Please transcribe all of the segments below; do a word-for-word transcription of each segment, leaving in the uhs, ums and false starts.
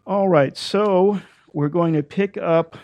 All right, so we're going to pick up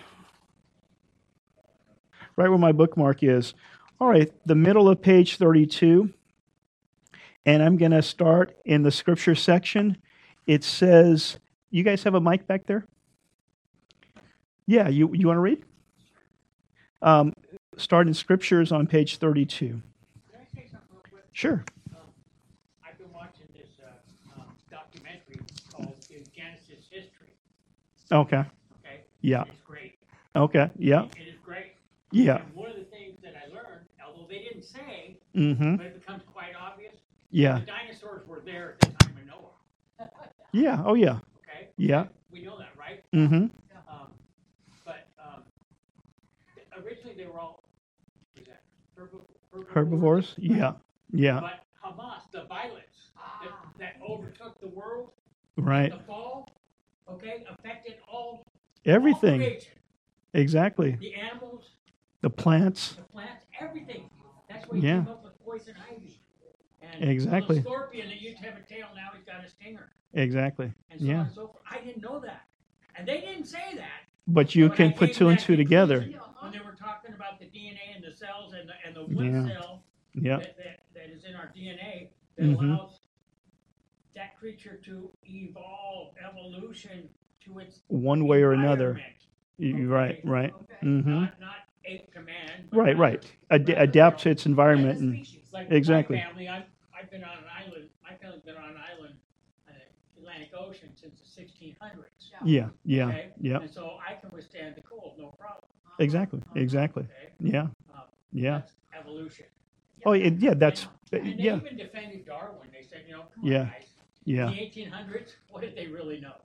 right where my bookmark is. All right, the middle of page thirty-two. And I'm going to start in the scripture section. It says, you guys have a mic back there? Yeah, you, you want to read? Um, start in scriptures on page thirty-two. Can I say something real quick? Sure. Um, I've been watching this uh, um, documentary called In Genesis History. Okay. Okay? Yeah. It's great. Okay. Yeah. It is great. Yeah. And one of the things that I learned, although they didn't say, Mm-hmm. but it becomes quite obvious, Yeah. the dinosaurs were there at the time of Noah. Yeah. Oh, yeah. Okay? Yeah. We know that, right? Mm-hmm. Um, but um, originally they were all what is that, herb- Herbivores? Yeah. Yeah. But Hamas, the violence that, that overtook the world, Right. the fall, okay, affected all Everything. all creation. Exactly. The animals, The plants. the plants, everything. That's why he Yeah. came up with poison ivy. And Exactly. the scorpion that used to have a tail, now he's got a stinger. Exactly. And so Yeah. on and so forth. I didn't know that. And they didn't say that. But you But I can put came two and to two that together. conclusion When they were talking about the D N A and the cells and the, and the one Yeah. cell Yeah. that, that, that is in our D N A that Mhm. allows that creature to evolve, evolution to its One way or another. environment. You- Okay. Right. Right. Mm-hmm. Not, not ape command. but Right. rather- Right. Ad- rather, adapt you to know, its environment. And like Exactly. my family, I've, I've been on an island, my family's been on an island, uh, Atlantic Ocean since the sixteen hundreds. yeah. Yeah. Okay? Yeah. And so I can withstand the cold, no problem. Exactly. Exactly. Okay? Yeah. Um, Yeah. That's evolution. Oh, it, yeah. That's And they yeah. even defended Darwin. They said, you know, come Yeah. on, guys. Yeah. In the eighteen hundreds, what did they really know?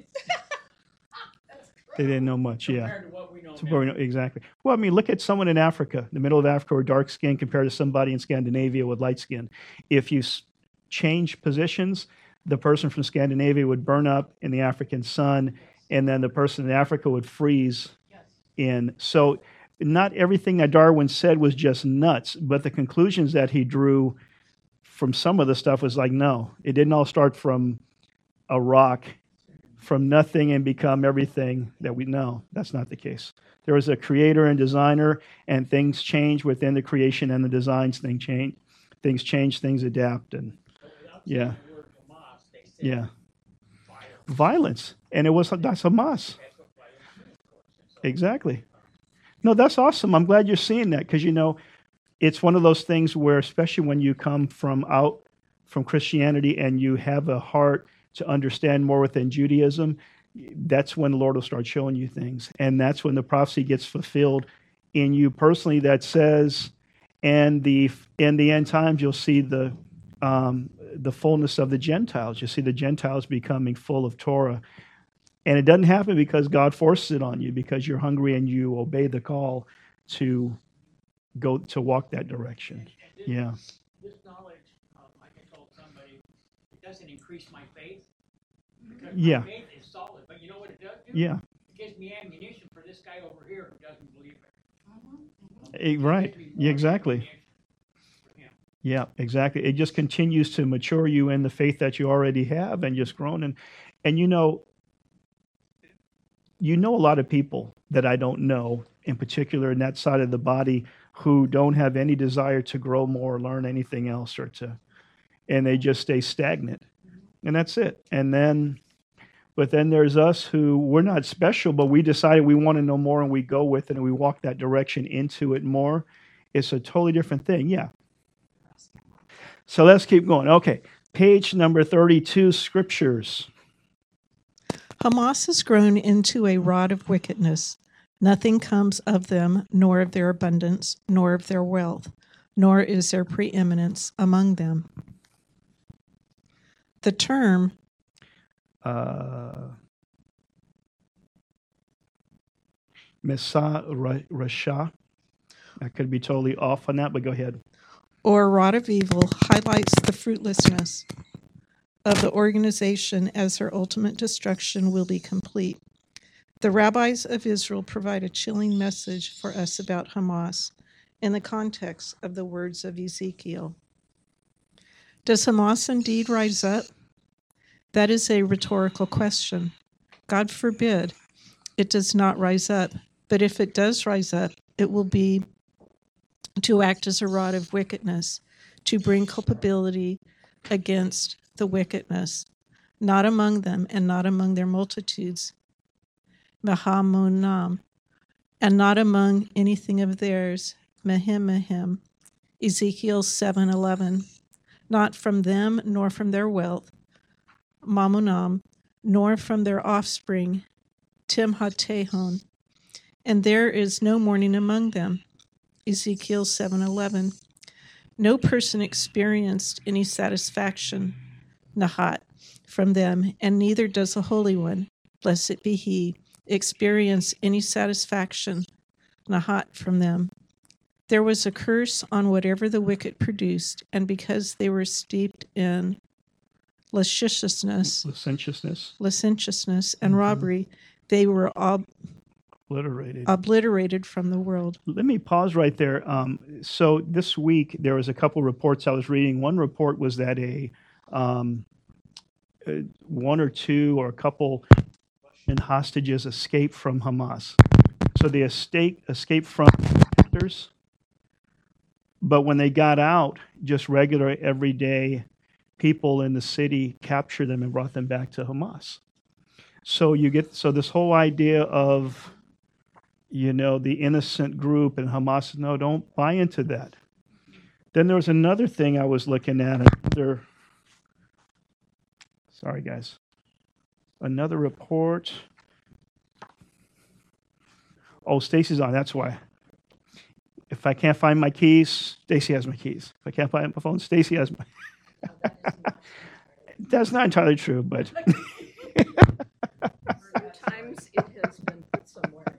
They didn't know much. Yeah. Compared to what we know So now. where we know- Exactly. Well, I mean, look at someone in Africa, the middle of Africa, or dark skin compared to somebody in Scandinavia with light skin. If you s- change positions, the person from Scandinavia would burn up in the African sun, and then the person in Africa would freeze in. So, not everything that Darwin said was just nuts, but the conclusions that he drew from some of the stuff was like, no, it didn't all start from a rock, from nothing, and become everything that we know. That's not the case. There was a creator and designer, and things change within the creation and the designs. Things change, things change, things adapt, and But without yeah. saying the word Hamas, they said yeah, violence. violence, and it was that's Hamas. That's what violence is, of course. And so, Exactly. No, that's awesome. I'm glad you're seeing that because you know, it's one of those things where, especially when you come from out from Christianity and you have a heart to understand more within Judaism, that's when the Lord will start showing you things. And that's when the prophecy gets fulfilled in you personally that says, and the in the end times you'll see the um, the fullness of the Gentiles. You'll see the Gentiles becoming full of Torah. And it doesn't happen because God forces it on you, because you're hungry and you obey the call to go to walk that direction. and, and this, Yeah. this knowledge, um, like I told somebody, it doesn't increase my faith. Because Yeah. my faith is solid. But you know what it does do? Yeah. It gives me ammunition for this guy over here who doesn't believe it. Eh, right. Gives me Yeah, more exactly. ammunition for him. Yeah, exactly. It just continues to mature you in the faith that you already have and just grown. And, and you know, you know a lot of people that I don't know, in particular in that side of the body, who don't have any desire to grow more or learn anything else or to, and they just stay stagnant. And that's it. And then, but then there's us who we're not special, but we decided we want to know more and we go with it and we walk that direction into it more. It's a totally different thing. Yeah. So let's keep going. Okay. Page number thirty-two, scriptures. Hamas has grown into a rod of wickedness. Nothing comes of them, nor of their abundance, nor of their wealth, nor is there preeminence among them. The term Uh, Mesa Ra- Rasha. I could be totally off on that, but go ahead. or rod of evil highlights the fruitlessness of the organization as their ultimate destruction will be complete. The rabbis of Israel provide a chilling message for us about Hamas in the context of the words of Ezekiel. Does Hamas indeed rise up? That is a rhetorical question. God forbid it does not rise up. But if it does rise up, it will be to act as a rod of wickedness, to bring culpability against the wickedness, not among them and not among their multitudes, Mahamunam, and not among anything of theirs, Mehim Mehim, Ezekiel seven eleven, not from them nor from their wealth, Mamunam, nor from their offspring, Timhatehon, and there is no mourning among them, Ezekiel seven eleven. No person experienced any satisfaction, Nahat, from them, and neither does the Holy One, blessed be he, experience any satisfaction, Nahat, from them. There was a curse on whatever the wicked produced, and because they were steeped in lasciviousness, Licentiousness. licentiousness and Mhm. robbery, they were ob- Obliterated. obliterated from the world. Let me pause right there. Um, so this week there was a couple reports I was reading. One report was that a um, uh, one or two or a couple Russian hostages escaped from Hamas. So they escaped escaped from actors, but when they got out, just regular everyday people in the city captured them and brought them back to Hamas. So you get so this whole idea of, you know, the innocent group and Hamas, no, don't buy into that. Then there was another thing I was looking at, another, sorry guys, another report. Oh, Stacy's on, that's why. If I can't find my keys, Stacy has my keys. If I can't find my phone, Stacy has my. That's not entirely true, but. Sometimes it has been put somewhere.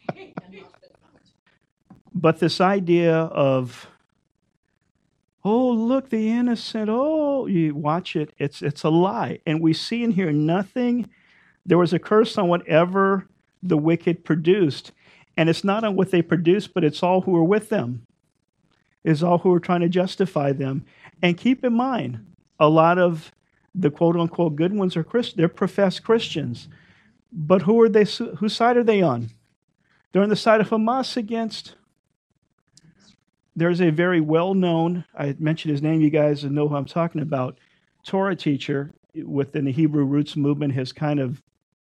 But this idea of, oh, look, the innocent, oh, you watch it, it's it's a lie. And we see and hear nothing. There was a curse on whatever the wicked produced. And it's not on what they produced, but it's all who are with them. It's all who are trying to justify them. And keep in mind, a lot of the quote-unquote good ones are Christian. They're professed Christians. But who are they? Whose side are they on? They're on the side of Hamas against... There's a very well-known, I mentioned his name, you guys know who I'm talking about, Torah teacher within the Hebrew Roots movement has kind of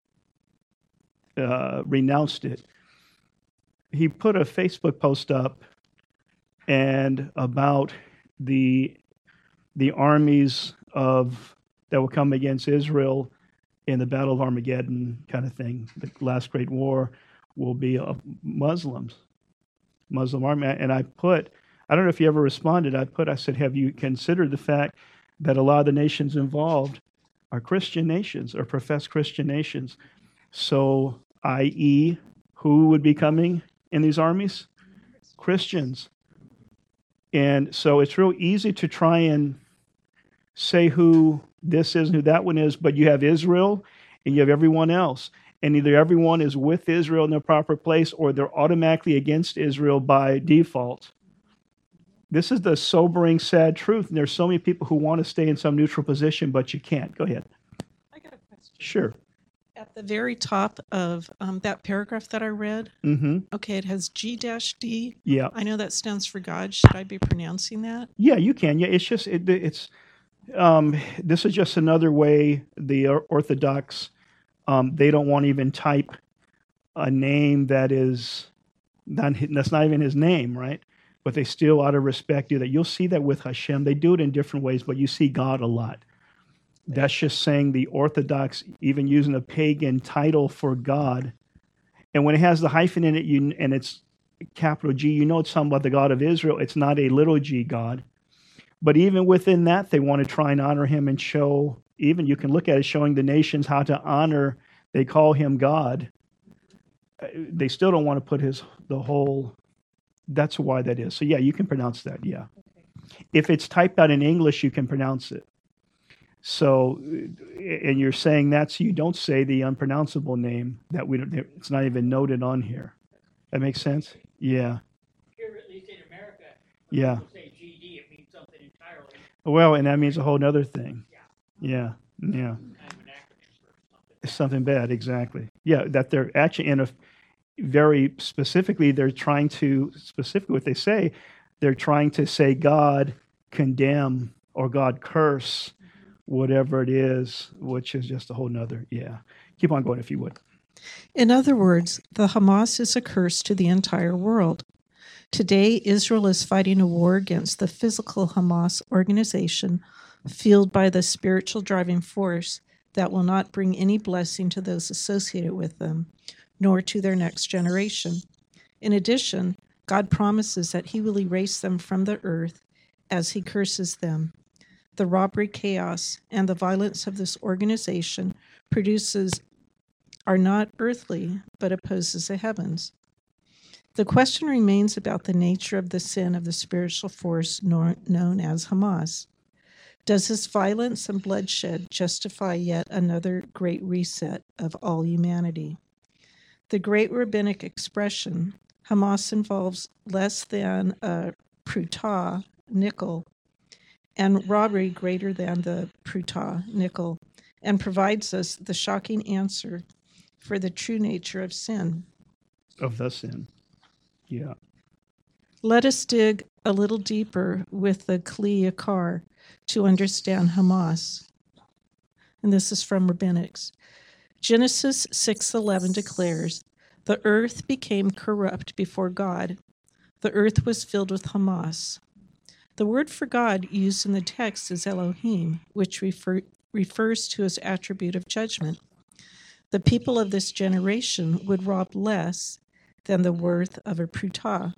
uh, renounced it. He put a Facebook post up and about the the armies of that will come against Israel in the Battle of Armageddon kind of thing. The last great war will be of Muslims, Muslim army. And I put, I don't know if you ever responded, I put, I said, have you considered the fact that a lot of the nations involved are Christian nations or professed Christian nations? So, that is, who would be coming in these armies? Christians. And so it's real easy to try and say who this is and who that one is, but you have Israel and you have everyone else. And either everyone is with Israel in their proper place or they're automatically against Israel by default. This is the sobering, sad truth. And there's so many people who want to stay in some neutral position, but you can't. Go ahead. I got a question. Sure. At the very top of um, that paragraph that I read, Mm-hmm. okay, it has G D. Yeah. I know that stands for God. Should I be pronouncing that? Yeah, you can. Yeah, it's just, it, it's, um, this is just another way the Orthodox, um, they don't want to even type a name that is, not, that's not even his name, right? But they still, out of respect, do that. You'll see that with Hashem. They do it in different ways, but you see God a lot. That's just saying the Orthodox, even using a pagan title for God. And when it has the hyphen in it, you, and it's capital G, you know it's talking about the God of Israel. It's not a little g God. But even within that, they want to try and honor him and show, even you can look at it showing the nations how to honor, they call him God. They still don't want to put his, the whole, that's why that is. So yeah, you can pronounce that, yeah. If it's typed out in English, you can pronounce it. So, and you're saying that so you don't say the unpronounceable name that we don't, it's not even noted on here. That makes sense? Yeah. Here, at least in America, when Yeah. people say G D, it means something entirely Well, and that means a whole other thing. Yeah. Yeah. kind of an acronym for something. Something bad, exactly. Yeah, that they're actually in a very specifically, they're trying to, specifically what they say, they're trying to say God condemn or God curse, whatever it is, which is just a whole nother, yeah. Keep on going if you would. In other words, the Hamas is a curse to the entire world. Today, Israel is fighting a war against the physical Hamas organization, fueled by the spiritual driving force that will not bring any blessing to those associated with them, nor to their next generation. In addition, God promises that he will erase them from the earth as he curses them. The robbery, chaos, and the violence of this organization produces are not earthly, but opposes the heavens. The question remains about the nature of the sin of the spiritual force known as Hamas. Does this violence and bloodshed justify yet another great reset of all humanity? The great rabbinic expression, Hamas, involves less than a pruta, nickel, and robbery greater than the pruta, nickel, and provides us the shocking answer for the true nature of sin. Of the sin. Yeah. Let us dig a little deeper with the Kli Yakar to understand Hamas. And this is from Rabbinics. Genesis six eleven declares, "The earth became corrupt before God. The earth was filled with Hamas." The word for God used in the text is Elohim, which refer, refers to his attribute of judgment. The people of this generation would rob less than the worth of a pruta,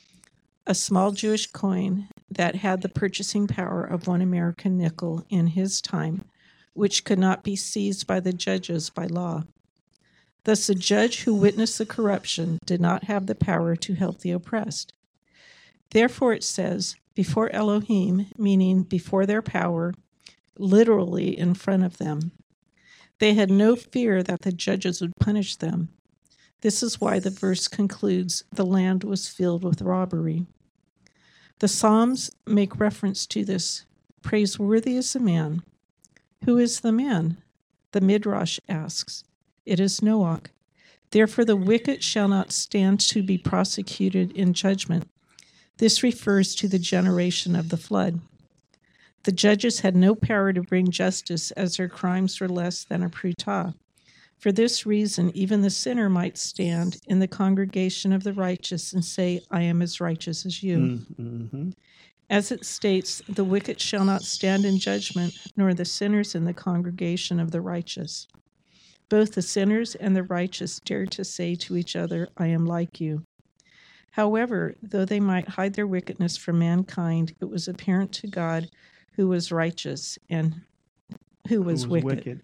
a small Jewish coin that had the purchasing power of one American nickel in his time, which could not be seized by the judges by law. Thus, the judge who witnessed the corruption did not have the power to help the oppressed. Therefore, it says, before Elohim, meaning before their power, literally in front of them. They had no fear that the judges would punish them. This is why the verse concludes, the land was filled with robbery. The Psalms make reference to this. Praiseworthy is the man. Who is the man? The Midrash asks. It is Noach. Therefore the wicked shall not stand to be prosecuted in judgment. This refers to the generation of the flood. The judges had no power to bring justice as their crimes were less than a pruta. For this reason, even the sinner might stand in the congregation of the righteous and say, I am as righteous as you. Mm-hmm. As it states, the wicked shall not stand in judgment, nor the sinners in the congregation of the righteous. Both the sinners and the righteous dare to say to each other, I am like you. However, though they might hide their wickedness from mankind, it was apparent to God who was righteous and who was, Who was wicked. wicked.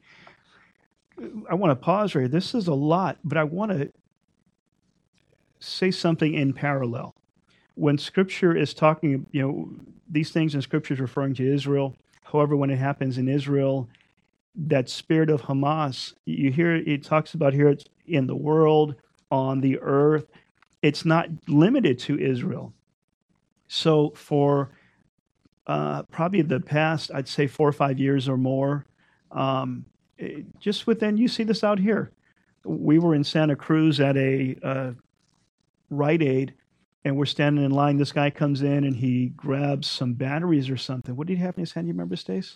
I want to pause right here. This is a lot, but I want to say something in parallel. When Scripture is talking, you know, these things in Scripture is referring to Israel. However, when it happens in Israel, that spirit of Hamas, you hear it talks about here it's in the world, on the earth. It's not limited to Israel. So for uh, probably the past, I'd say four or five years or more, um, it, just within, you see this out here. We were in Santa Cruz at a uh, Rite Aid, and we're standing in line. This guy comes in and he grabs some batteries or something. What did he have in his hand? Do you remember, Stace?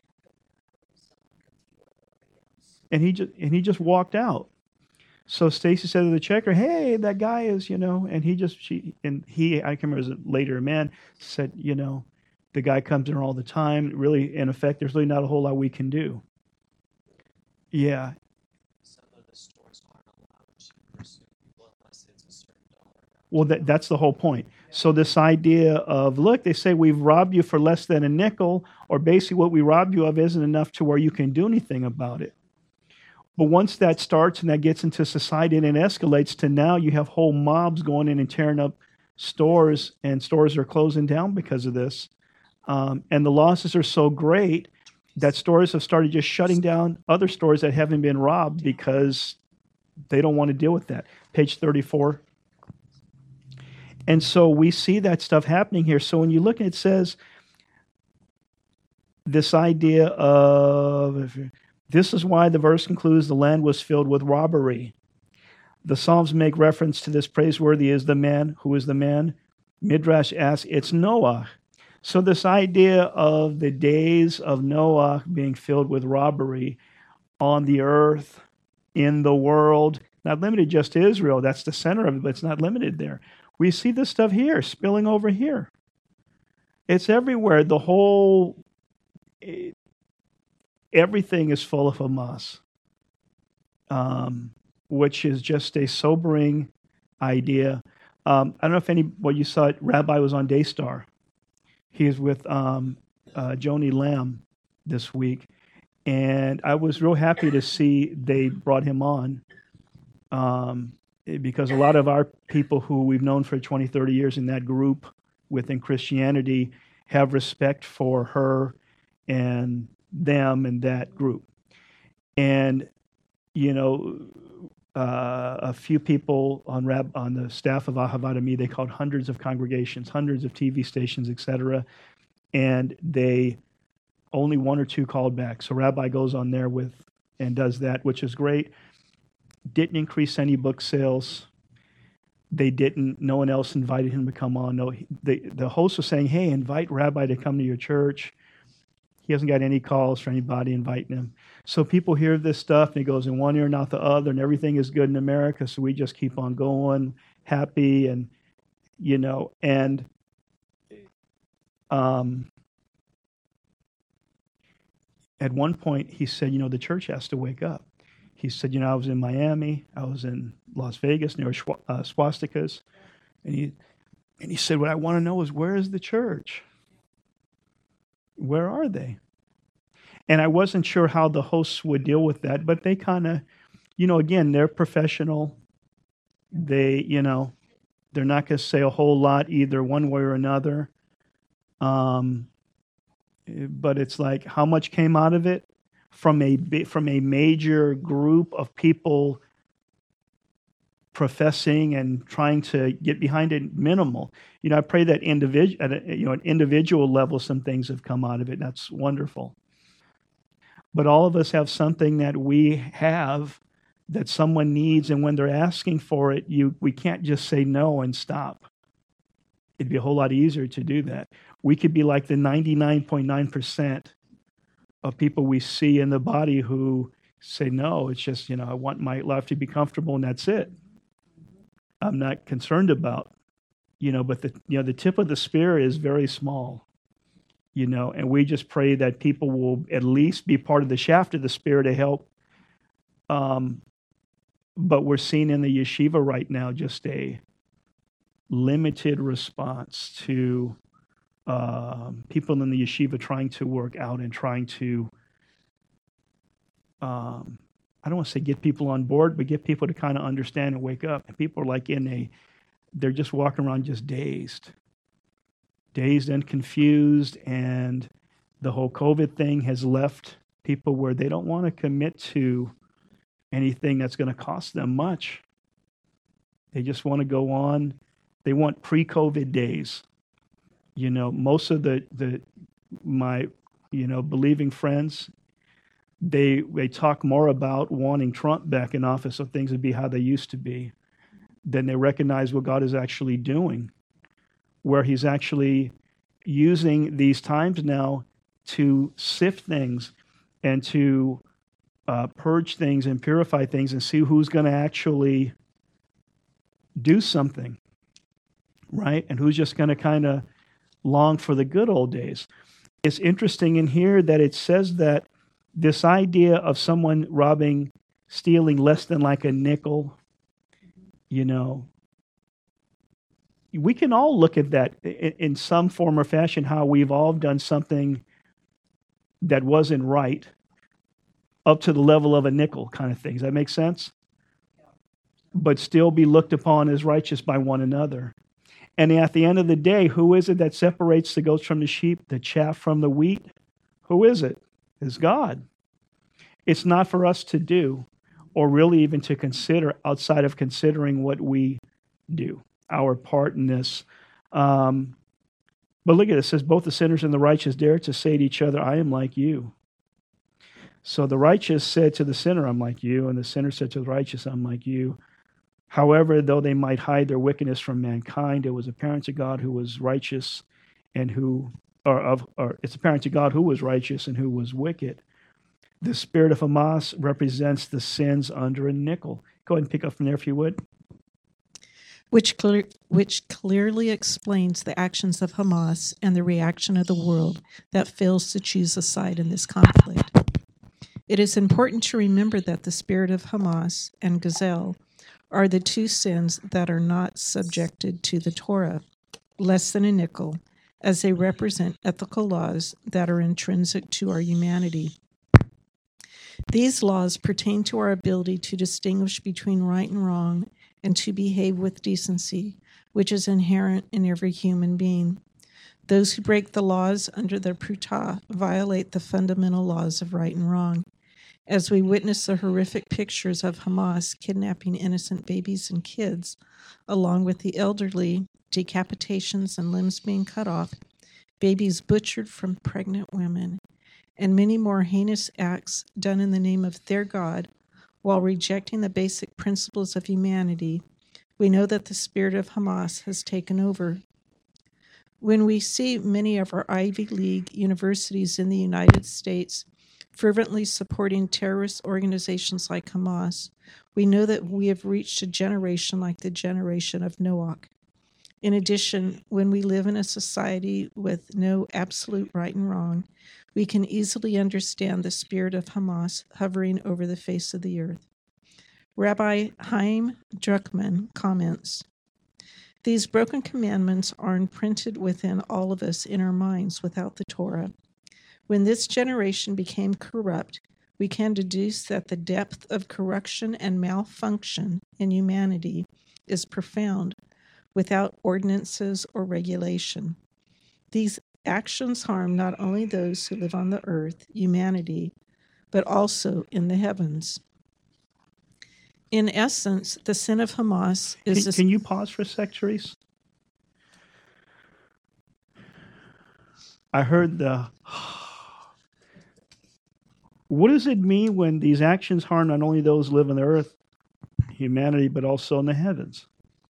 And he just and he just walked out. So Stacy said to the checker, "Hey, that guy is, you know," and he just she and he I can remember as a later man said, you know, the guy comes in all the time. Really, in effect, there's really not a whole lot we can do. Yeah. Some of the stores aren't allowed to pursue people unless it's a certain dollar amount. Well, that, that's the whole point. So this idea of, look, they say we've robbed you for less than a nickel, or basically what we robbed you of isn't enough to where you can do anything about it. But once that starts and that gets into society and it escalates to now you have whole mobs going in and tearing up stores, and stores are closing down because of this. Um, and the losses are so great that stores have started just shutting down other stores that haven't been robbed because they don't want to deal with that. Page thirty-four. And so we see that stuff happening here. So when you look, it says this idea of This is why the verse concludes, the land was filled with robbery. The Psalms make reference to this. Praiseworthy is the man. Who is the man? Midrash asks, it's Noah. So this idea of the days of Noah being filled with robbery on the earth, in the world, not limited just to Israel. That's the center of it, but it's not limited there. We see this stuff here, spilling over here. It's everywhere. The whole, it, everything is full of Hamas, um, which is just a sobering idea. Um, I don't know if any, well, you saw it, Rabbi was on Daystar. He is with um, uh, Joni Lamb this week. And I was real happy to see they brought him on um, because a lot of our people who we've known for twenty, thirty years in that group within Christianity have respect for her and them and that group. And, you know, uh, a few people on Rab, on the staff of Ahavad Ami, they called hundreds of congregations, hundreds of T V stations, et cetera. And they only one or two called back. So Rabbi goes on there with and does that, which is great. Didn't increase any book sales. They didn't. No one else invited him to come on. No, the the host was saying, "Hey, invite Rabbi to come to your church." He hasn't got any calls for anybody inviting him. So people hear this stuff, and it goes in one ear and out the other, and everything is good in America. So we just keep on going, happy, and you know, and um. At one point, he said, you know, the church has to wake up. He said, you know, I was in Miami, I was in Las Vegas near uh, swastikas, and he and he said, what I want to know is, where is the church? Where are they? And I wasn't sure how the hosts would deal with that, but they kind of, you know, again, they're professional. They, you know, they're not going to say a whole lot either one way or another. Um. But it's like, how much came out of it from a from a major group of people professing and trying to get behind it? Minimal. You know, I pray that individual at a, you know an individual level, some things have come out of it. That's wonderful. But all of us have something that we have that someone needs, and when they're asking for it, you we can't just say no and stop. It'd be a whole lot easier to do that. We could be like the ninety-nine point nine percent of people we see in the body who say, no, it's just, you know, I want my life to be comfortable and that's it. I'm not concerned about, you know, but the, you know, the tip of the spear is very small, you know, and we just pray that people will at least be part of the shaft of the spear to help. Um, but we're seeing in the yeshiva right now just a limited response to um, people in the yeshiva trying to work out and trying to, um, I don't want to say get people on board, but get people to kind of understand and wake up. And people are like in a, they're just walking around just dazed, dazed and confused. And the whole COVID thing has left people where they don't want to commit to anything that's going to cost them much. They just want to go on. They want pre-COVID days. You know, most of the, the my, you know, believing friends, they they talk more about wanting Trump back in office so things would be how they used to be than they recognize what God is actually doing, where he's actually using these times now to sift things and to uh, purge things and purify things and see who's going to actually do something, right? And who's just going to kind of long for the good old days. It's interesting in here that it says that this idea of someone robbing, stealing less than like a nickel, you know, we can all look at that in, in some form or fashion, how we've all done something that wasn't right up to the level of a nickel kind of thing. Does that make sense? But still be looked upon as righteous by one another. And at the end of the day, who is it that separates the goats from the sheep, the chaff from the wheat? Who is it? It's God. It's not for us to do, or really even to consider outside of considering what we do, our part in this. Um, but look at it. It says, both the sinners and the righteous dare to say to each other, I am like you. So the righteous said to the sinner, I'm like you, and the sinner said to the righteous, I'm like you. However, though they might hide their wickedness from mankind, it was apparent to God who was righteous and who, or of, or it's apparent to God who was righteous and who was wicked. The spirit of Hamas represents the sins under a nickel. Go ahead and pick up from there if you would. Which, clear, which clearly explains the actions of Hamas and the reaction of the world that fails to choose a side in this conflict. It is important to remember that the spirit of Hamas and Gazelle are the two sins that are not subjected to the Torah, less than a nickel, as they represent ethical laws that are intrinsic to our humanity. These laws pertain to our ability to distinguish between right and wrong and to behave with decency, which is inherent in every human being. Those who break the laws under the Pruta violate the fundamental laws of right and wrong. As we witness the horrific pictures of Hamas kidnapping innocent babies and kids, along with the elderly, decapitations and limbs being cut off, babies butchered from pregnant women, and many more heinous acts done in the name of their God, while rejecting the basic principles of humanity, we know that the spirit of Hamas has taken over. When we see many of our Ivy League universities in the United States fervently supporting terrorist organizations like Hamas, we know that we have reached a generation like the generation of Noah. In addition, when we live in a society with no absolute right and wrong, we can easily understand the spirit of Hamas hovering over the face of the earth. Rabbi Chaim Druckman comments, these broken commandments are imprinted within all of us in our minds without the Torah. When this generation became corrupt, we can deduce that the depth of corruption and malfunction in humanity is profound without ordinances or regulation. These actions harm not only those who live on the earth, humanity, but also in the heavens. In essence, the sin of Hamas is... Can, a, can you pause for a sec, Therese? I heard the... What does it mean when these actions harm not only those who live on the earth, humanity, but also in the heavens?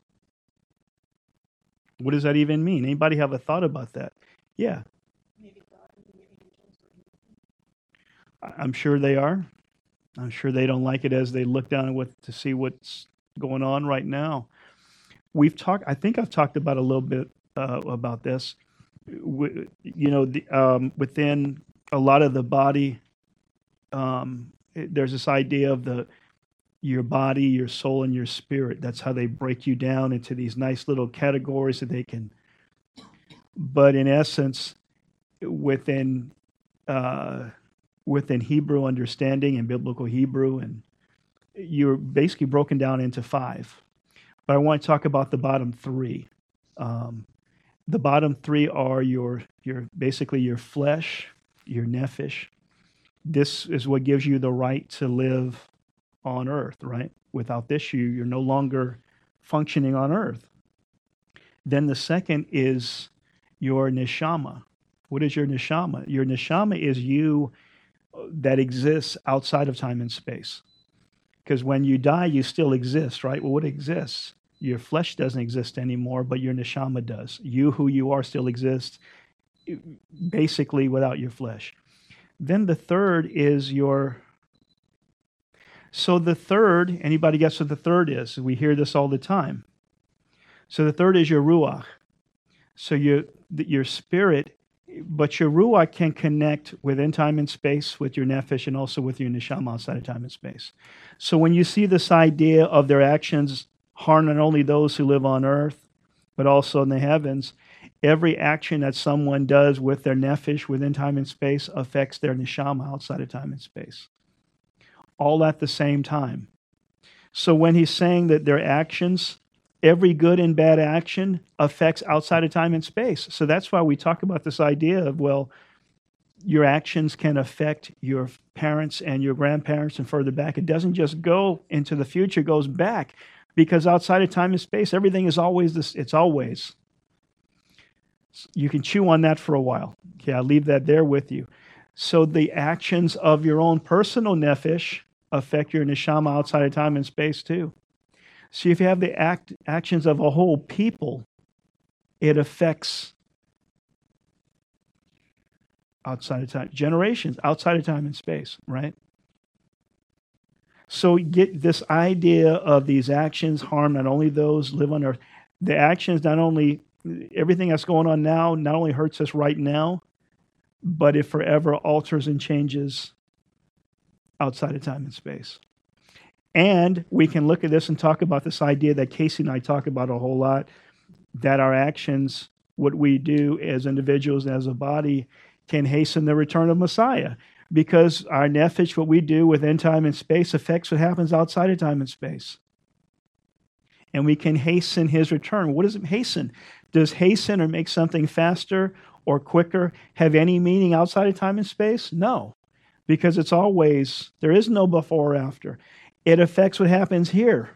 What does that even mean? Anybody have a thought about that? Yeah. I'm sure they are. I'm sure they don't like it as they look down at what to see what's going on right now. We've talked. I think I've talked about a little bit uh, about this. We, you know, the, um, within a lot of the body, um, it, there's this idea of the your body, your soul, and your spirit. That's how they break you down into these nice little categories that they can. But in essence, within uh, within Hebrew understanding and biblical Hebrew, and you're basically broken down into five. But I want to talk about the bottom three. Um, the bottom three are your your basically your flesh, your nephesh. This is what gives you the right to live on earth, right? Without this, you you're no longer functioning on earth. Then the second is your neshama. What is your neshama? Your neshama is you that exists outside of time and space. Because when you die, you still exist, right? Well, what exists? Your flesh doesn't exist anymore, but your neshama does. You, who you are, still exists, basically without your flesh. Then the third is your... So the third, anybody guess what the third is? We hear this all the time. So the third is your ruach. So your your spirit, but your ruach can connect within time and space with your nephesh and also with your neshama outside of time and space. So when you see this idea of their actions harm not only those who live on earth, but also in the heavens, every action that someone does with their nephesh within time and space affects their neshama outside of time and space. All at the same time. So when he's saying that their actions, every good and bad action affects outside of time and space. So that's why we talk about this idea of, well, your actions can affect your parents and your grandparents and further back. It doesn't just go into the future, it goes back. Because outside of time and space, everything is always this, it's always. You can chew on that for a while. Okay, I'll leave that there with you. So the actions of your own personal nephesh affect your neshama outside of time and space too. So if you have the act, actions of a whole people, it affects outside of time, generations, outside of time and space, right? So get this idea of these actions harm not only those live on earth, the actions not only, everything that's going on now, not only hurts us right now, but it forever alters and changes outside of time and space. And we can look at this and talk about this idea that Casey and I talk about a whole lot, that our actions, what we do as individuals and as a body, can hasten the return of Messiah. Because our nefesh, what we do within time and space, affects what happens outside of time and space. And we can hasten his return. What does it hasten? Does hasten or make something faster or quicker have any meaning outside of time and space? No. Because it's always, there is no before or after. It affects what happens here.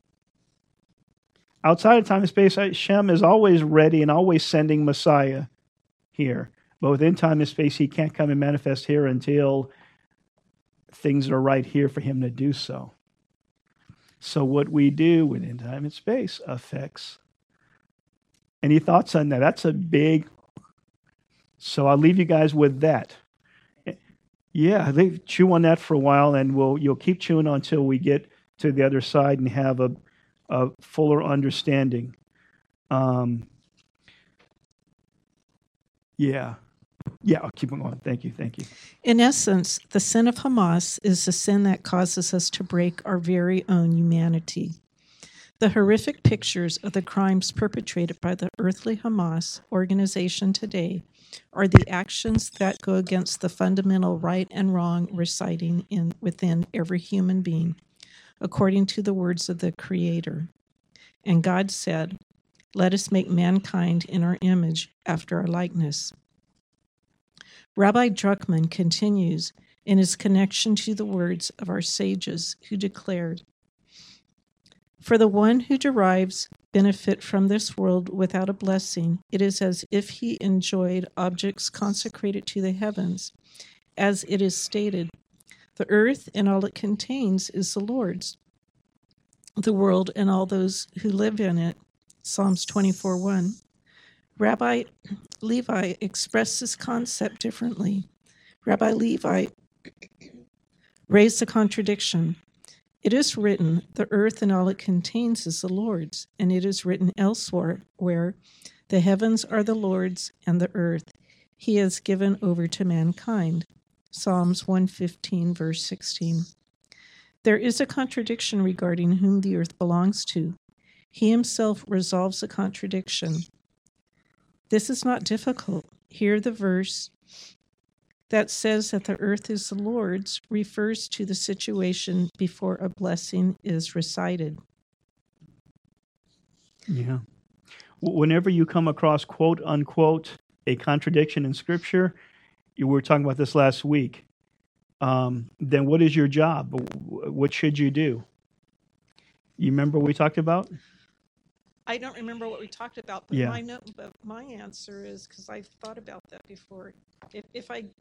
Outside of time and space, Shem is always ready and always sending Messiah here. But within time and space, he can't come and manifest here until things are right here for him to do so. So what we do within time and space affects. Any thoughts on that? That's a big... So I'll leave you guys with that. Yeah, they chew on that for a while, and we'll you'll keep chewing on until we get to the other side and have a, a fuller understanding. Um, yeah. Yeah, I'll keep on going. Thank you, thank you. In essence, the sin of Hamas is the sin that causes us to break our very own humanity. The horrific pictures of the crimes perpetrated by the earthly Hamas organization today are the actions that go against the fundamental right and wrong residing in within every human being, according to the words of the Creator. And God said, "Let us make mankind in our image, after our likeness." Rabbi Druckmann continues in his connection to the words of our sages who declared, "For the one who derives benefit from this world without a blessing, it is as if he enjoyed objects consecrated to the heavens. As it is stated, the earth and all it contains is the Lord's, the world and all those who live in it." Psalms twenty-four one. Rabbi Levi expressed this concept differently. Rabbi Levi raised a contradiction. It is written, "The earth and all it contains is the Lord's," and it is written elsewhere, where "The heavens are the Lord's, and the earth he has given over to mankind." Psalms one fifteen, verse sixteen. There is a contradiction regarding whom the earth belongs to. He himself resolves the contradiction. This is not difficult. Here the verse that says that the earth is the Lord's refers to the situation before a blessing is recited. Yeah. Whenever you come across, quote unquote, a contradiction in Scripture, you were talking about this last week, um, then what is your job? What should you do? You remember what we talked about? I don't remember what we talked about, but Yeah. my note, but my answer is, because I've thought about that before. If if I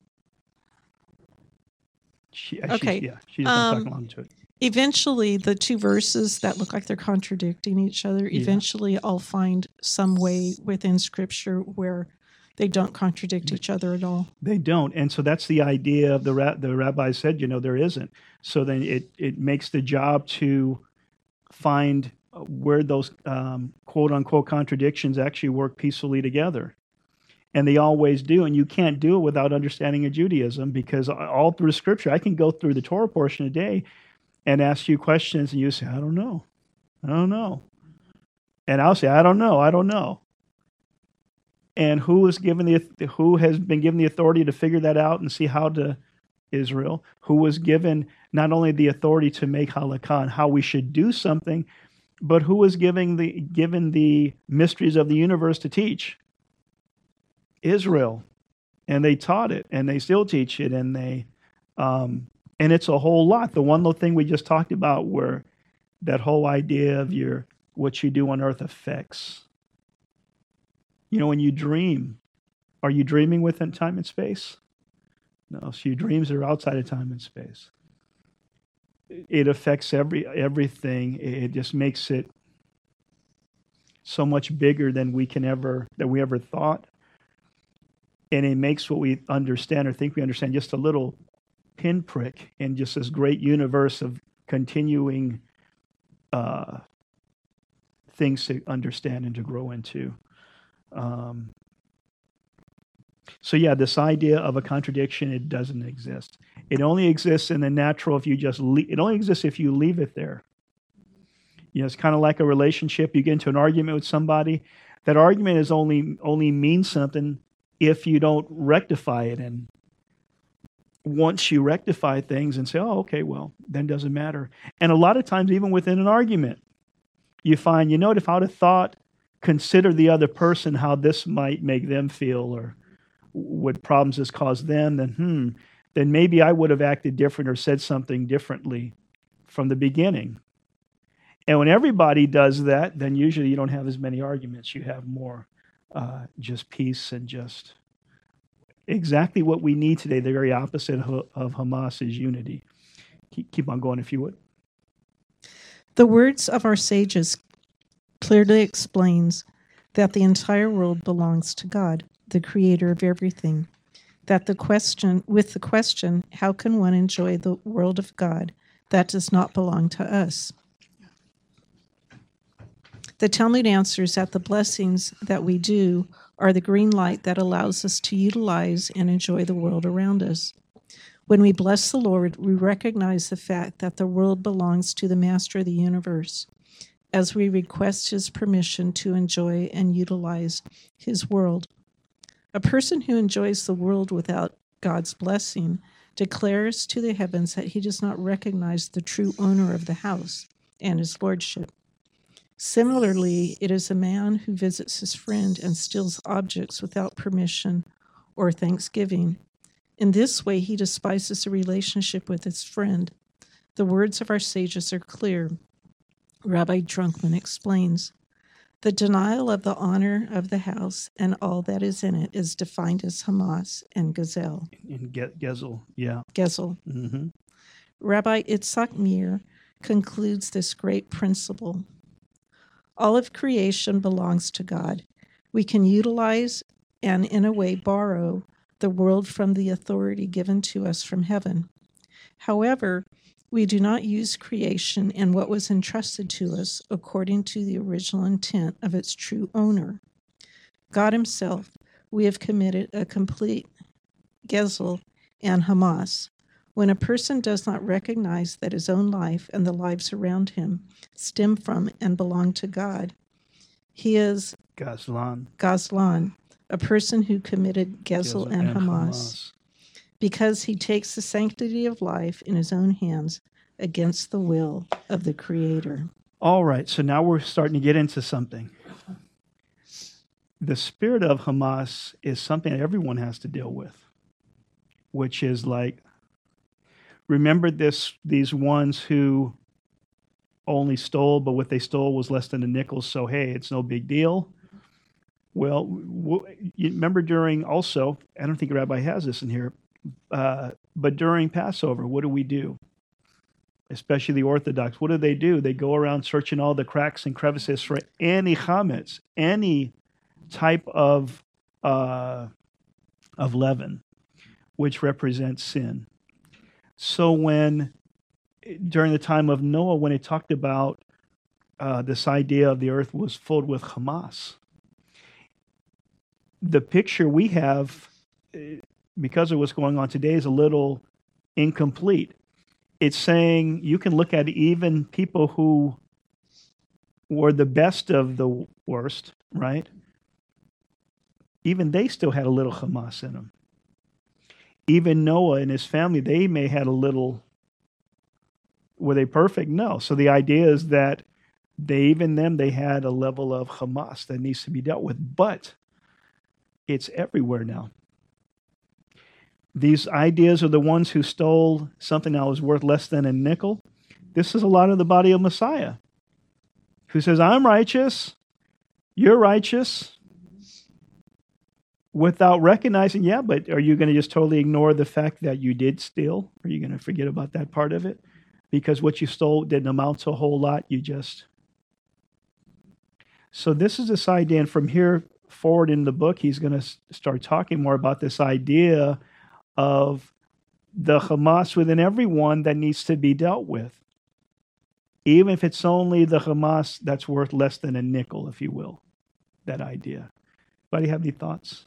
She, Okay. She's, yeah, she's not Um, talking along to it. eventually the two verses that look like they're contradicting each other, Yeah. eventually I'll find some way within Scripture where they don't contradict each other at all. They don't, and so that's the idea of the ra- the rabbi said. You know, there isn't. So then it it makes the job to find where those um, quote unquote contradictions actually work peacefully together, and they always do. And you can't do it without understanding of Judaism, because all through Scripture, I can go through the Torah portion a day and ask you questions, and you say, "I don't know, I don't know," and I'll say, "I don't know, I don't know." And who is given the who has been given the authority to figure that out and see how to Israel? Who was given not only the authority to make halakha and how we should do something, but who was giving the given the mysteries of the universe to teach? Israel, and they taught it, and they still teach it, and they um, and it's a whole lot. The one little thing we just talked about, where that whole idea of your what you do on earth affects. You know, when you dream, are you dreaming within time and space? No, so your dreams are outside of time and space. It affects every everything. It just makes it so much bigger than we can ever than we ever thought. And it makes what we understand or think we understand just a little pinprick in just this great universe of continuing uh, things to understand and to grow into. Um, so yeah, this idea of a contradiction, it doesn't exist. It only exists in the natural if you just leave, it only exists if you leave it there. You know, it's kind of like a relationship. You get into an argument with somebody. That argument is only only means something if you don't rectify it. And once you rectify things and say, oh, okay, well, then it doesn't matter. And a lot of times, even within an argument, you find, you know, if I would have thought, consider the other person, how this might make them feel or what problems this caused them, then, hmm, then maybe I would have acted different or said something differently from the beginning. And when everybody does that, then usually you don't have as many arguments. You have more uh, just peace and just exactly what we need today. The very opposite of Hamas is unity. Keep, keep on going if you would. The words of our sages clearly explains that the entire world belongs to God, the creator of everything. That the question, with the question, how can one enjoy the world of God that does not belong to us? The Talmud answers that the blessings that we do are the green light that allows us to utilize and enjoy the world around us. When we bless the Lord, we recognize the fact that the world belongs to the Master of the universe, as we request his permission to enjoy and utilize his world. A person who enjoys the world without God's blessing declares to the heavens that he does not recognize the true owner of the house and his lordship. Similarly, it is a man who visits his friend and steals objects without permission or thanksgiving. In this way, he despises the relationship with his friend. The words of our sages are clear. Rabbi Drunkman explains, the denial of the honor of the house and all that is in it is defined as Hamas and Gazelle. In Ge- Gezel, yeah. Gezel. Mm-hmm. Rabbi Itzhak Meir concludes this great principle. All of creation belongs to God. We can utilize and, in a way, borrow the world from the authority given to us from heaven. However, we do not use creation and what was entrusted to us according to the original intent of its true owner. God himself, we have committed a complete Gezel and Hamas. When a person does not recognize that his own life and the lives around him stem from and belong to God, he is Gazlan. Gazlan, a person who committed Gezel, Gezel and, and Hamas, Hamas. because he takes the sanctity of life in his own hands against the will of the Creator. All right, so now we're starting to get into something. The spirit of Hamas is something that everyone has to deal with, which is like, remember this, these ones who only stole, but what they stole was less than a nickel, so hey, it's no big deal. Well, w- you remember during also, I don't think Rabbi has this in here, uh, but during Passover, what do we do? Especially the Orthodox, what do they do? They go around searching all the cracks and crevices for any chametz, any type of uh, of leaven, which represents sin. So when, during the time of Noah, when it talked about uh, this idea of the earth was filled with Hamas, the picture we have, because of what's going on today, is a little incomplete. It's saying you can look at even people who were the best of the worst, right? Even they still had a little Hamas in them. Even Noah and his family, they may had a little. Were they perfect? No. So the idea is that they, even them, they had a level of Hamas that needs to be dealt with. But it's everywhere now. These ideas are the ones who stole something that was worth less than a nickel. This is a lot of the body of Messiah, who says, I'm righteous, you're righteous. without recognizing, yeah, but are you going to just totally ignore the fact that you did steal? Are you going to forget about that part of it? Because what you stole didn't amount to a whole lot. You just. So this is this idea, and from here forward in the book, he's going to start talking more about this idea of the Hamas within everyone that needs to be dealt with. Even if it's only the Hamas that's worth less than a nickel, if you will. That idea. Anybody have any thoughts?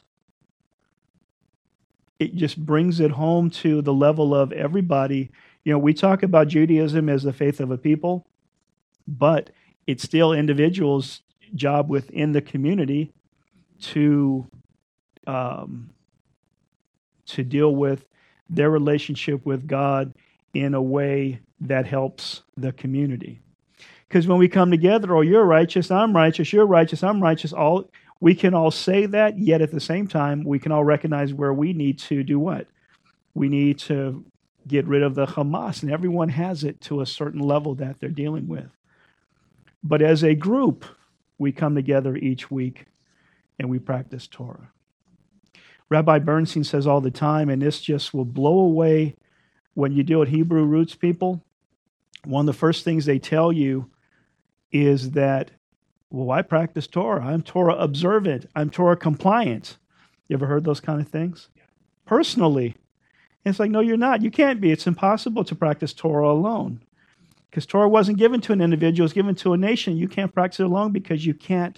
It just brings it home to the level of everybody. You know, we talk about Judaism as the faith of a people, but it's still individuals' job within the community to um, to deal with their relationship with God in a way that helps the community. Because when we come together, oh, you're righteous, I'm righteous, you're righteous, I'm righteous, all we can all say that, yet at the same time, we can all recognize where we need to do what? We need to get rid of the Hamas, and everyone has it to a certain level that they're dealing with. But as a group, we come together each week and we practice Torah. Rabbi Bernstein says all the time, and this just will blow away when you deal with Hebrew roots people. One of the first things they tell you is that, well, I practice Torah. I'm Torah observant. I'm Torah compliant. You ever heard those kind of things? Personally. And it's like, no, you're not. You can't be. It's impossible to practice Torah alone. Because Torah wasn't given to an individual. It's given to a nation. You can't practice it alone because you can't.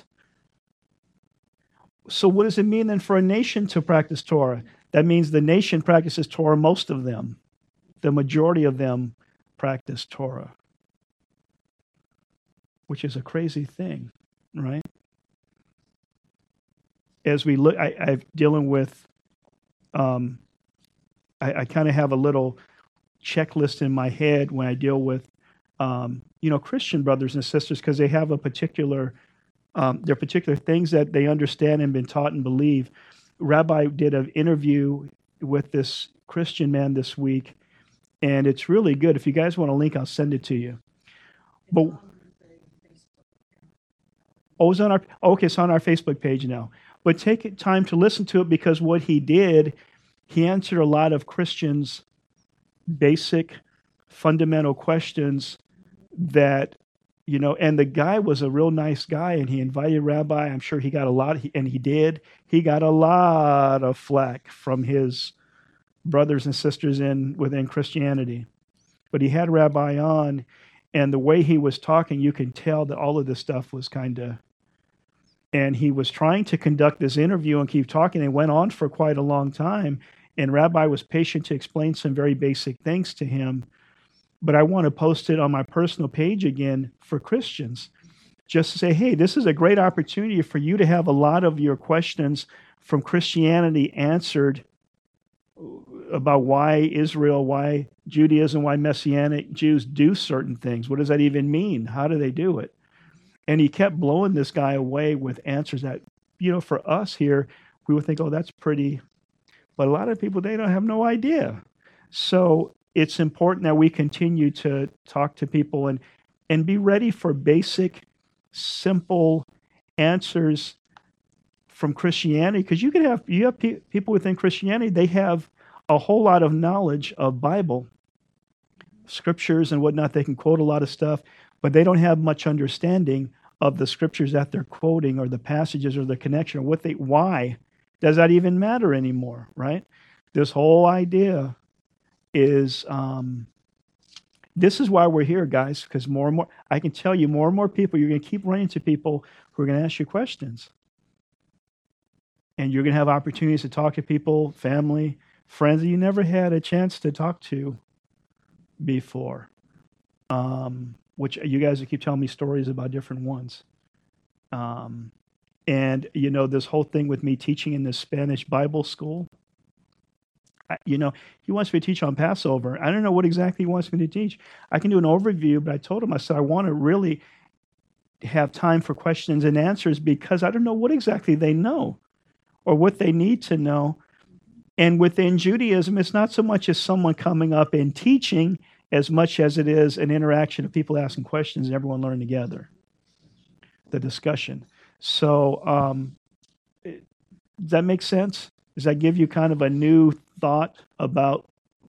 So what does it mean then for a nation to practice Torah? That means the nation practices Torah, most of them. The majority of them practice Torah. Which is a crazy thing, right? As we look, I, I'm dealing with, um, I, I kind of have a little checklist in my head when I deal with, um, you know, Christian brothers and sisters, because they have a particular, um, there are particular things that they understand and been taught and believe. Rabbi did an interview with this Christian man this week, and it's really good. If you guys want a link, I'll send it to you. But oh, it's on our okay, it's on our Facebook page now. But take time to listen to it, because what he did, he answered a lot of Christians' basic, fundamental questions that, you know, and the guy was a real nice guy, and he invited Rabbi. I'm sure he got a lot, and he did. He got a lot of flack from his brothers and sisters in within Christianity. But he had Rabbi on, and the way he was talking, you can tell that all of this stuff was kind of, and he was trying to conduct this interview and keep talking. It went on for quite a long time, and Rabbi was patient to explain some very basic things to him. But I want to post it on my personal page again for Christians, just to say, hey, this is a great opportunity for you to have a lot of your questions from Christianity answered about why Israel, why Judaism, why Messianic Jews do certain things. What does that even mean? How do they do it? And he kept blowing this guy away with answers that, you know, for us here, we would think, oh, that's pretty. But a lot of people, they don't have no idea. So it's important that we continue to talk to people and, and be ready for basic, simple answers from Christianity. Because you can have, you have pe- people within Christianity, they have a whole lot of knowledge of Bible, scriptures and whatnot. They can quote a lot of stuff, but they don't have much understanding of the scriptures that they're quoting, or the passages, or the connection, or what they, why does that even matter anymore, right? This whole idea is, um, this is why we're here, guys, because more and more, I can tell you, more and more people, you're going to keep running into people who are going to ask you questions. And you're going to have opportunities to talk to people, family, friends that you never had a chance to talk to before. Um, which you guys keep telling me stories about different ones. Um, and, you know, this whole thing with me teaching in this Spanish Bible school, I, you know, he wants me to teach on Passover. I don't know what exactly he wants me to teach. I can do an overview, but I told him, I said, I want to really have time for questions and answers, because I don't know what exactly they know or what they need to know. And within Judaism, it's not so much as someone coming up and teaching as much as it is an interaction of people asking questions and everyone learning together, the discussion. So um, Does that make sense? Does that give you kind of a new thought about,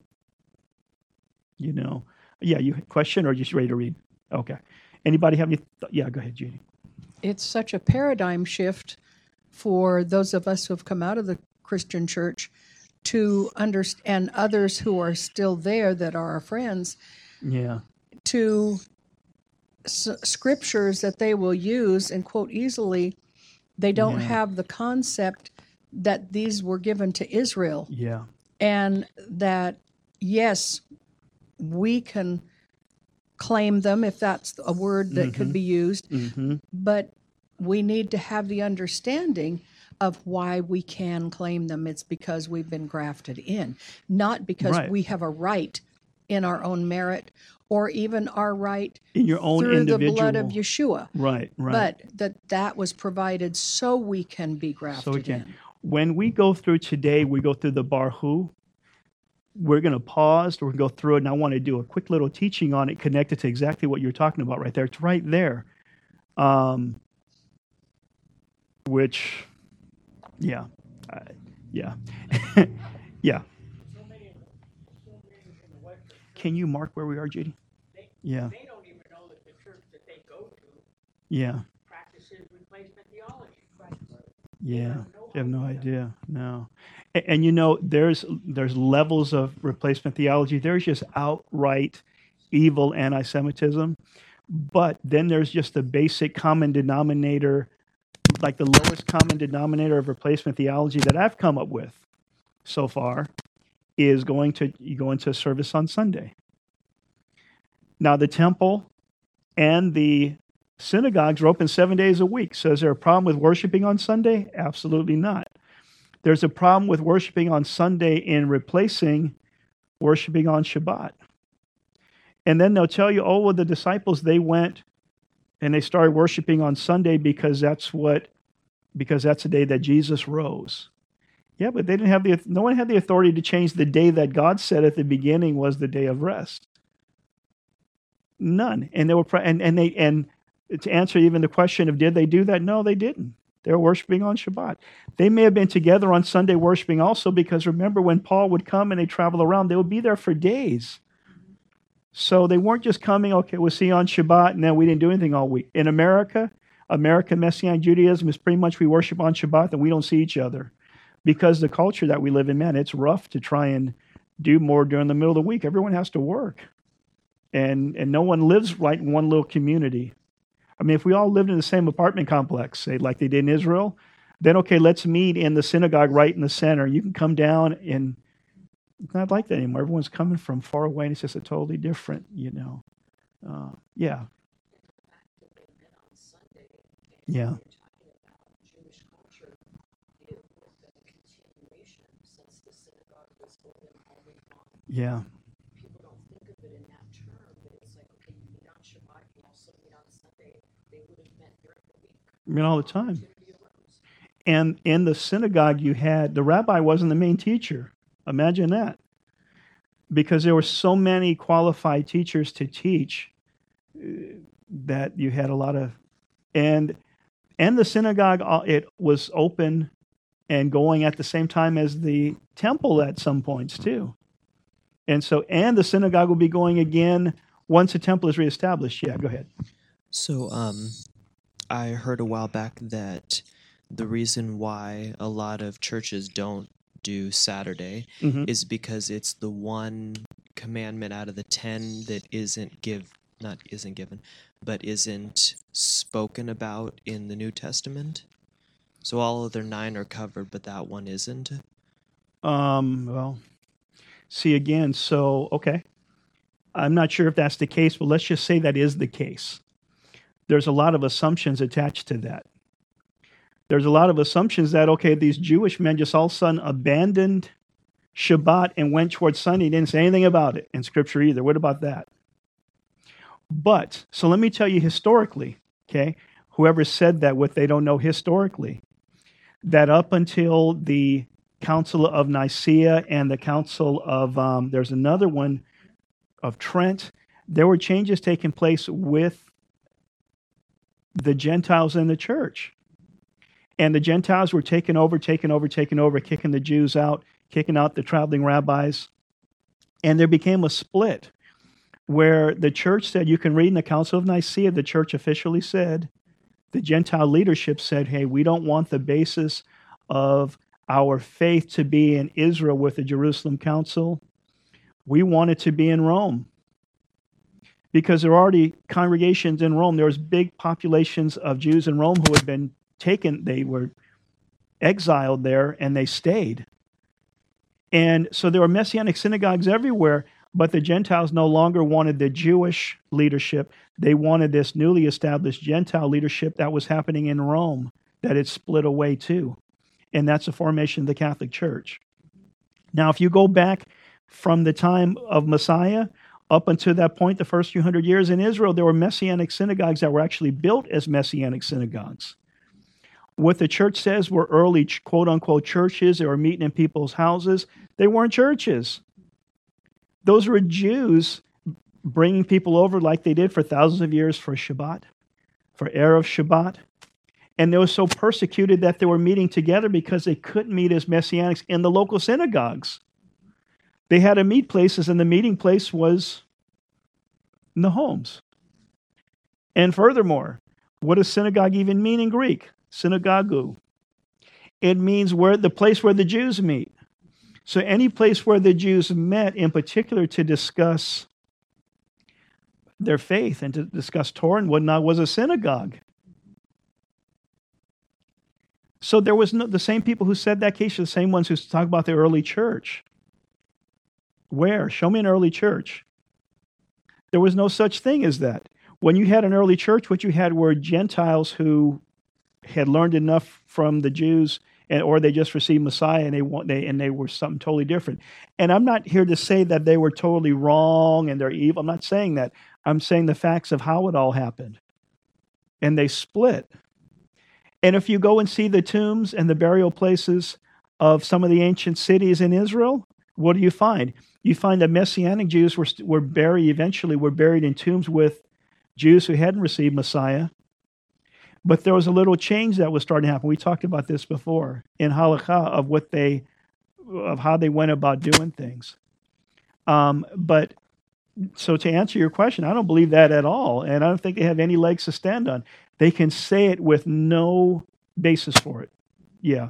you know, yeah, you question or just ready to read? Okay. Anybody have any? Th- yeah, go ahead, Judy. It's such a paradigm shift for those of us who have come out of the Christian church to understand, and others who are still there that are our friends, Yeah. to s- scriptures that they will use and quote easily. They don't Yeah. have the concept that these were given to Israel, Yeah. and that, yes, we can claim them if that's a word that could be used, Mm-hmm. but we need to have the understanding of why we can claim them. It's because we've been grafted in, not because Right. we have a right in our own merit or even our right In your own through the individual. blood of Yeshua. Right, right. But that that was provided so we can be grafted So we can. in. When we go through today, we go through the Barhu. We're going to pause. We're going to go through it, and I want to do a quick little teaching on it connected to exactly what you're talking about right there. It's right there. Um, which, yeah, uh, yeah, yeah. So many of the, so many in the Western church, Can you mark where we are, Judy? they, Yeah, they don't even know that the church that they go to yeah, practices replacement theology. yeah. You have no idea. No. And, and you know, there's there's levels of replacement theology. There's just outright evil anti-Semitism, but then there's just the basic common denominator, like the lowest common denominator of replacement theology that I've come up with so far is going to you go into a service on Sunday. Now the temple and the synagogues are open seven days a week. So is there a problem with worshiping on Sunday? Absolutely not. There's a problem with worshiping on Sunday in replacing worshiping on Shabbat. And then they'll tell you, oh, well, the disciples, they went and they started worshiping on Sunday because that's what, because that's the day that Jesus rose. Yeah, but they didn't have the, no one had the authority to change the day that God said at the beginning was the day of rest. None. And they were, and, and they, and to answer even the question of did they do that? No, they didn't. They were worshiping on Shabbat. They may have been together on Sunday worshiping also because remember when Paul would come and they travel around, they would be there for days. So they weren't just coming, okay, we'll see you on Shabbat, and then we didn't do anything all week. In America, American Messianic Judaism is pretty much we worship on Shabbat and we don't see each other. Because the culture that we live in, man, it's rough to try and do more during the middle of the week. Everyone has to work. And and no one lives right in one little community. I mean, if we all lived in the same apartment complex, say like they did in Israel, then okay, let's meet in the synagogue right in the center. You can come down and it's not like that anymore. Everyone's coming from far away and it's just a totally different, you know. Uh, yeah. Yeah. Yeah. People don't think of it in that term, but it's like, okay, you meet on Shabbat, you also meet on Sunday. They would have met during the week. I mean, all the time. Opportunity arose. And in the synagogue, you had the rabbi wasn't the main teacher. Imagine that. Because there were so many qualified teachers to teach uh, that you had a lot of, and and the synagogue, uh, it was open and going at the same time as the temple at some points too. And so, and the synagogue will be going again once the temple is reestablished. Yeah, go ahead. So, um, I heard a while back that the reason why a lot of churches don't do Saturday Mhm. is because it's the one commandment out of the ten that isn't give not isn't given, but isn't spoken about in the New Testament. So all other nine are covered, but that one isn't. Um, well, see again, so, okay. I'm not sure if that's the case, but let's just say that is the case. There's a lot of assumptions attached to that. There's a lot of assumptions that, okay, these Jewish men just all of a sudden abandoned Shabbat and went towards Sunday, didn't say anything about it in Scripture either. What about that? But, so let me tell you historically, okay, whoever said that, what they don't know historically, that up until the Council of Nicaea and the Council of, um, there's another one of Trent, there were changes taking place with the Gentiles in the church. And the Gentiles were taking over, taking over, taking over, kicking the Jews out, kicking out the traveling rabbis. And there became a split where the church said, you can read in the Council of Nicaea, the church officially said, the Gentile leadership said, hey, we don't want the basis of our faith to be in Israel with the Jerusalem Council. We want it to be in Rome. Because there are already congregations in Rome. There was big populations of Jews in Rome who had been taken, they were exiled there, and they stayed. And so there were Messianic synagogues everywhere, but the Gentiles no longer wanted the Jewish leadership. They wanted this newly established Gentile leadership that was happening in Rome, that had split away too. And that's the formation of the Catholic Church. Now, if you go back from the time of Messiah up until that point, the first few hundred years in Israel, there were Messianic synagogues that were actually built as Messianic synagogues. What the church says were early quote-unquote churches. They were meeting in people's houses. They weren't churches. Those were Jews bringing people over like they did for thousands of years for Shabbat, for Erev Shabbat. And they were so persecuted that they were meeting together because they couldn't meet as Messianics in the local synagogues. They had to meet places, and the meeting place was in the homes. And furthermore, what does synagogue even mean in Greek? Synagogu. It means where the place where the Jews meet. So any place where the Jews met, in particular to discuss their faith and to discuss Torah and whatnot, was a synagogue. So there was no, the same people who said that case are the same ones who talk about the early church. Where? Show me an early church. There was no such thing as that. When you had an early church, what you had were Gentiles who had learned enough from the Jews, and or they just received Messiah, and they want they and they were something totally different. And I'm not here to say that they were totally wrong and they're evil. I'm not saying that. I'm saying the facts of how it all happened. And they split. And if you go and see the tombs and the burial places of some of the ancient cities in Israel, what do you find? You find that Messianic Jews were were buried eventually were buried in tombs with Jews who hadn't received Messiah. But there was a little change that was starting to happen. We talked about this before in halakha of what they, of how they went about doing things. Um, but so to answer your question, I don't believe that at all, and I don't think they have any legs to stand on. They can say it with no basis for it. Yeah.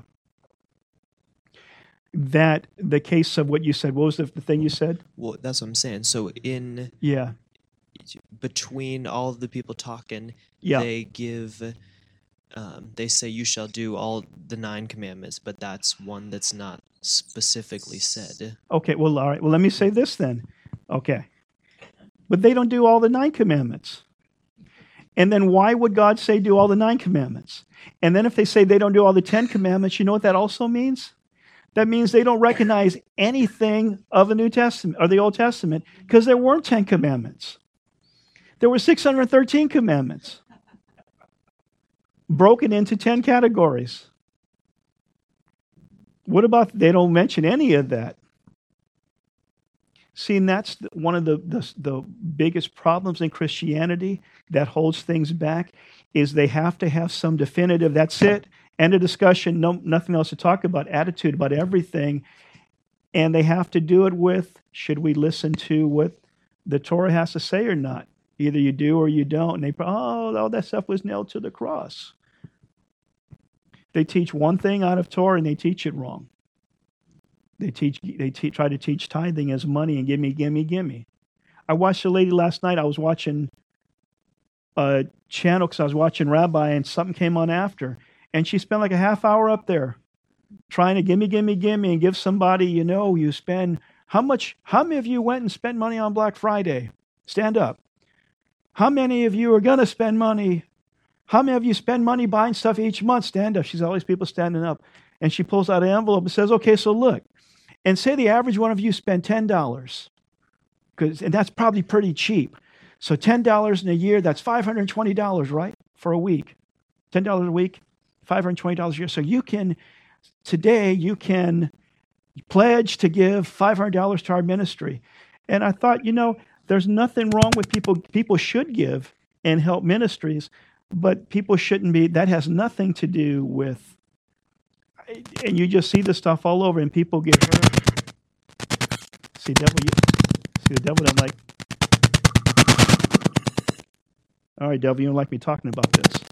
That the case of what you said. What was the, the thing you said? Well, that's what I'm saying. So in Yeah. between all of the people talking, Yeah. they give, um, they say you shall do all the nine commandments, but that's one that's not specifically said. Okay, well, all right. Well, let me say this then. Okay. But they don't do all the nine commandments. And then why would God say do all the nine commandments? And then if they say they don't do all the ten commandments, you know what that also means? That means they don't recognize anything of the New Testament or the Old Testament because there weren't ten commandments. There were six hundred thirteen commandments broken into ten categories. What about, they don't mention any of that. See, and that's one of the, the, the biggest problems in Christianity that holds things back is they have to have some definitive, that's it, end of discussion, no, nothing else to talk about, attitude about everything. And they have to do it with, should we listen to what the Torah has to say or not? Either you do or you don't. And they, oh, all that stuff was nailed to the cross. They teach one thing out of Torah and they teach it wrong. They teach. They te- try to teach tithing as money and gimme, gimme, gimme. I watched a lady last night. I was watching a channel because I was watching Rabbi and something came on after. And she spent like a half hour up there trying to gimme, gimme, gimme and give somebody, you know, you spend, how much, how many of you went and spent money on Black Friday? Stand up. How many of you are going to spend money? How many of you spend money buying stuff each month? Stand up. She's all these people standing up. And she pulls out an envelope and says, okay, so look. And say the average one of you spent ten dollars. Because, and that's probably pretty cheap. So ten dollars in a year, that's five hundred twenty dollars, right? For a week. ten dollars a week, five hundred twenty dollars a year. So you can, today, you can pledge to give five hundred dollars to our ministry. And I thought, you know, there's nothing wrong with people. People should give and help ministries. But people shouldn't be, that has nothing to do with, and you just see this stuff all over and people get hurt. See, devil, you, see the devil don't like, all right, devil, you don't like me talking about this.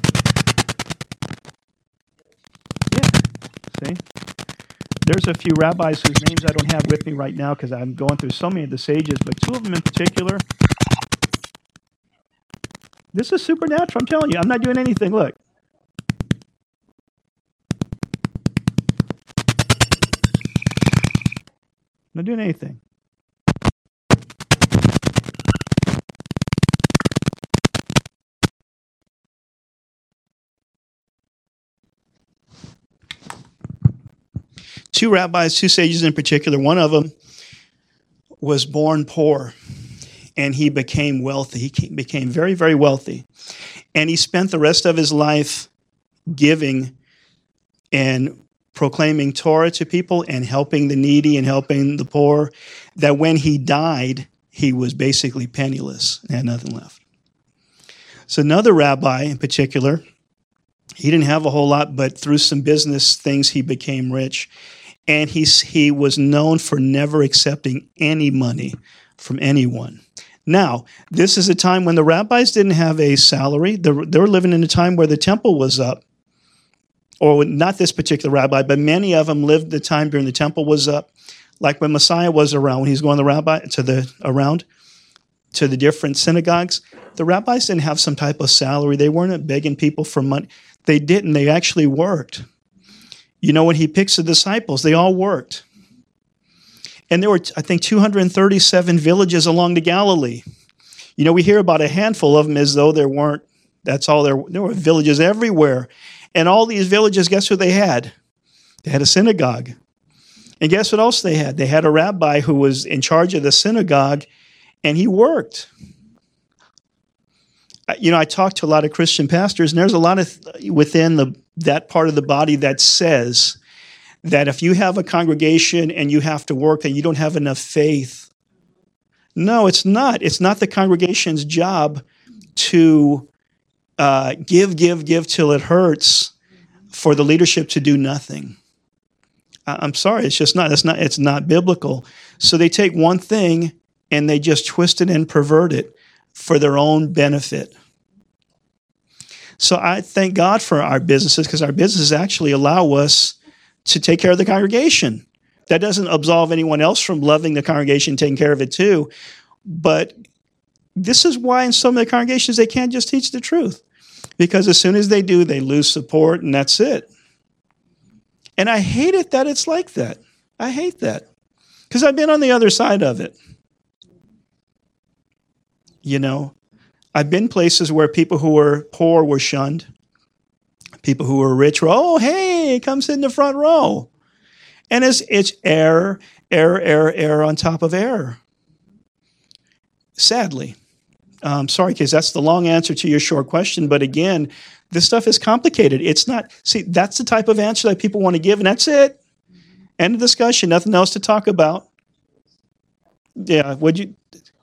Yeah, see? There's a few rabbis whose names I don't have with me right now because I'm going through so many of the sages, but two of them in particular. This is supernatural, I'm telling you. I'm not doing anything. Look. I'm not doing anything. Two rabbis, two sages in particular. One of them was born poor. And he became wealthy. He became very, very wealthy. And he spent the rest of his life giving and proclaiming Torah to people and helping the needy and helping the poor, that when he died, he was basically penniless and had nothing left. So another rabbi in particular, he didn't have a whole lot, but through some business things, he became rich. And he, he was known for never accepting any money from anyone. Now, this is a time when the rabbis didn't have a salary. They were, they were living in a time where the temple was up. Or not this particular rabbi, but many of them lived the time during the temple was up. Like when Messiah was around, when he was going the rabbi to the around to the different synagogues, the rabbis didn't have some type of salary. They weren't begging people for money. They didn't. They actually worked. You know, when he picks the disciples, they all worked. And there were, I think, two hundred thirty-seven villages along the Galilee. You know, we hear about a handful of them as though there weren't. That's all there. There were villages everywhere. And all these villages, guess what they had? They had a synagogue. And guess what else they had? They had a rabbi who was in charge of the synagogue, and he worked. You know, I talked to a lot of Christian pastors, and there's a lot of within the that part of the body that says that if you have a congregation and you have to work, then you don't have enough faith. No, it's not. It's not the congregation's job to uh, give, give, give till it hurts for the leadership to do nothing. I- I'm sorry, it's just not. It's not. It's not biblical. So they take one thing and they just twist it and pervert it for their own benefit. So I thank God for our businesses, because our businesses actually allow us to take care of the congregation. That doesn't absolve anyone else from loving the congregation, taking care of it too. But this is why in some of the congregations they can't just teach the truth. Because as soon as they do, they lose support, and that's it. And I hate it that it's like that. I hate that. Because I've been on the other side of it. You know, I've been places where people who were poor were shunned. People who were rich were, oh, hey, come sit in the front row. And it's, it's error, error, error, error on top of error. Sadly. Um, sorry, because that's the long answer to your short question. But again, this stuff is complicated. It's not, see, that's the type of answer that people want to give, and that's it. End of discussion, nothing else to talk about. Yeah, would you?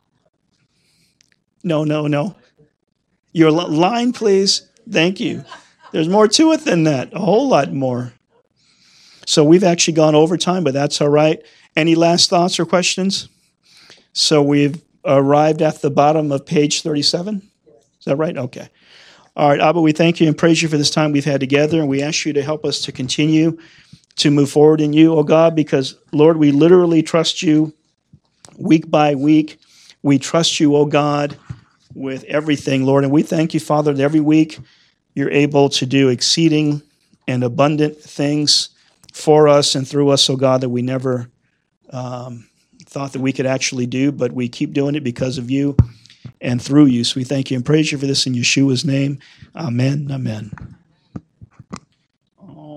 No, no, no. Your line, please. Thank you. There's more to it than that, a whole lot more. So we've actually gone over time, but that's all right. Any last thoughts or questions? So we've arrived at the bottom of page thirty-seven. Is that right? Okay. All right, Abba, we thank you and praise you for this time we've had together, and we ask you to help us to continue to move forward in you, oh God, because, Lord, we literally trust you week by week. We trust you, oh God, with everything, Lord, and we thank you, Father, that every week you're able to do exceeding and abundant things for us and through us, oh God, that we never um, thought that we could actually do, but we keep doing it because of you and through you. So we thank you and praise you for this in Yeshua's name. Amen. Amen.